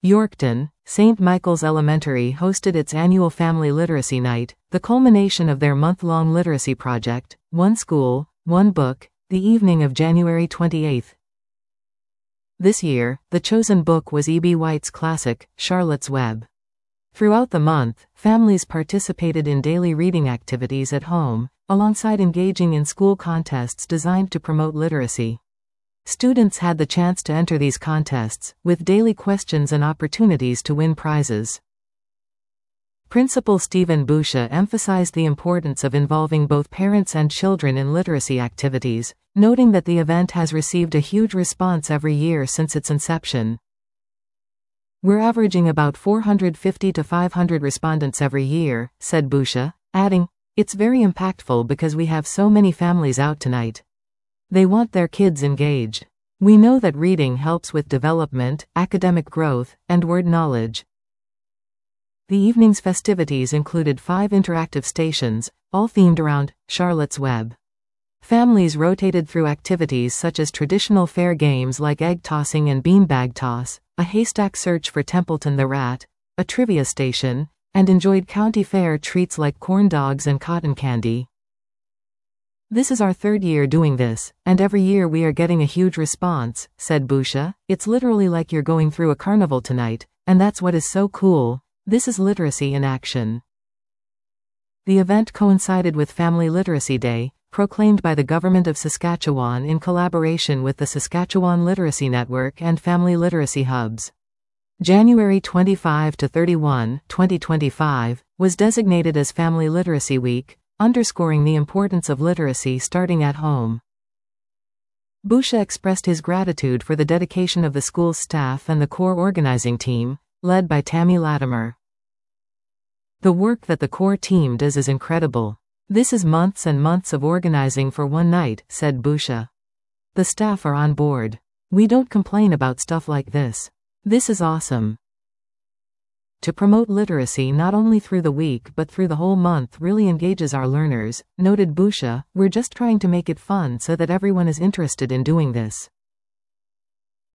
Yorkton, St. Michael's Elementary hosted its annual Family Literacy Night, the culmination of their month-long literacy project, One School, One Book, the evening of January 28. This year, the chosen book was E.B. White's classic, Charlotte's Web. Throughout the month, families participated in daily reading activities at home, alongside engaging in school contests designed to promote literacy. Students had the chance to enter these contests, with daily questions and opportunities to win prizes. Principal Stephen Boucher emphasized the importance of involving both parents and children in literacy activities, noting that the event has received a huge response every year since its inception. "We're averaging about 450 to 500 respondents every year," said Boucher, adding, "It's very impactful because we have so many families out tonight. They want their kids engaged. We know that reading helps with development, academic growth, and word knowledge." The evening's festivities included 5 interactive stations, all themed around Charlotte's Web. Families rotated through activities such as traditional fair games like egg tossing and beanbag toss, a haystack search for Templeton the Rat, a trivia station, and enjoyed county fair treats like corn dogs and cotton candy. "This is our 3rd year doing this, and every year we are getting a huge response," said Boucher. "It's literally like you're going through a carnival tonight, and that's what is so cool. This is literacy in action." The event coincided with Family Literacy Day, proclaimed by the Government of Saskatchewan in collaboration with the Saskatchewan Literacy Network and Family Literacy Hubs. January 25 to 31, 2025, was designated as Family Literacy Week, underscoring the importance of literacy starting at home. Boucher expressed his gratitude for the dedication of the school's staff and the core organizing team, led by Tammy Latimer. "The work that the core team does is incredible. This is months and months of organizing for one night," said Boucher. "The staff are on board. We don't complain about stuff like this. This is awesome." To promote literacy not only through the week but through the whole month really engages our learners, noted Boucher. "We're just trying to make it fun so that everyone is interested in doing this."